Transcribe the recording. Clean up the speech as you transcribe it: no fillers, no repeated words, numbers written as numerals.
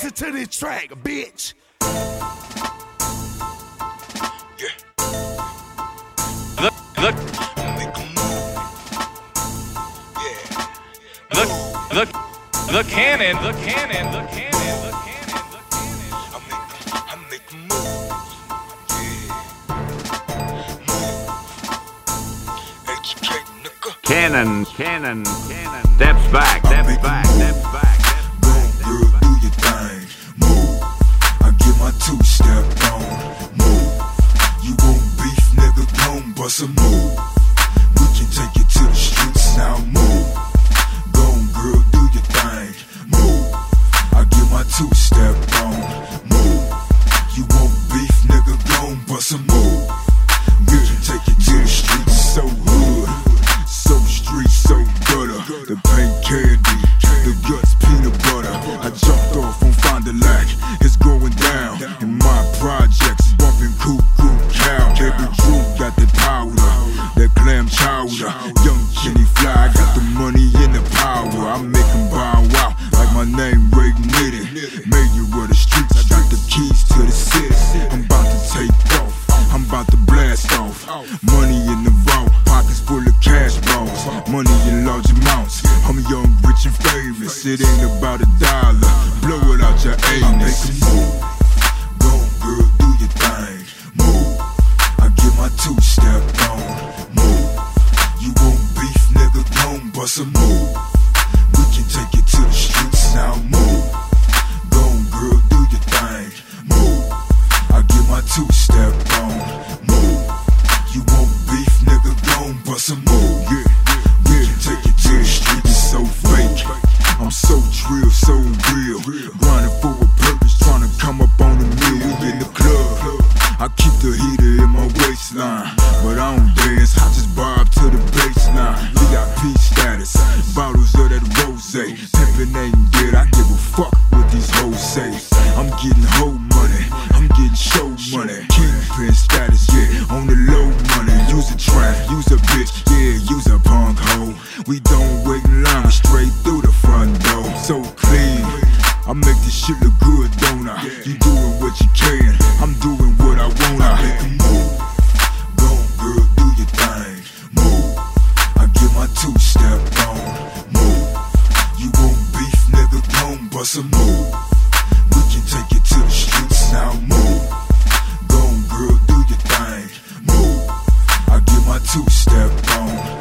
Listen to this track, bitch. Yeah. Look. Make a move. Yeah. The cannon. I make a move. Yeah. Move. Educate, nigga. Cannon. Steps back. Go, girl, do your thing. Move. I get my two-step on. Move. You want beef, nigga? Gon' bust a move. We can take it to the streets now. Move. Go, girl, do your thing. Move. I get my two-step on. Move. You want beef, nigga? Gon' bust a move. We can take it to the streets. So hood, so street, so gutter. The paint candy, the guts peanut butter. I jumped off on Fond du Lac. It's going down in my projects, bumping cuckoo cow. Baby Drew got that powder, that clam chowder. Young Kenny Fly got the money and the power. I make 'em bow out like my name Ray Nitty. Mayor of the streets, I got the keys to the city. I'm about to take off, I'm about to blast off. Money in the vault, pockets full of cash balls. Money in large amounts, I'm young, rich and famous. It ain't about a dollar, blow it out your anus. Make a move, go girl, do your thing. Move, I get my two-step on. Move, you want beef, nigga, gon' bust a move. We can take it to the streets now. Move, go girl, do your thing. Move, I get my two-step on. Move, you want beef, nigga, gon' bust a move. Yeah, we can take it to the streets. It's so fake, I'm so drill, so real. Grinding for a purpose, trying to come up on the meal. We in the club, I keep the heater in my waistline, but I don't dance, I just bob to the baseline. VIP status, bottles of that rosé. Pimpin' ain't dead, I give a fuck what these hoes say. I'm getting hoe money, I'm getting show money. Kingpin status, yeah, on the low money. Use a trap, use a bitch, yeah, use a punk hoe. We don't wait in line, we straight through the front door. So clean, I make this shit look good, don't I? You doing what you can, I'm doing what I wanna. Make a move, go girl, do your thing. Move, I get my two-step on. Move, you want beef, nigga, gon' bust a move. We can take it to the streets now. Move, go girl, do your thing. Move, I get my two-step on.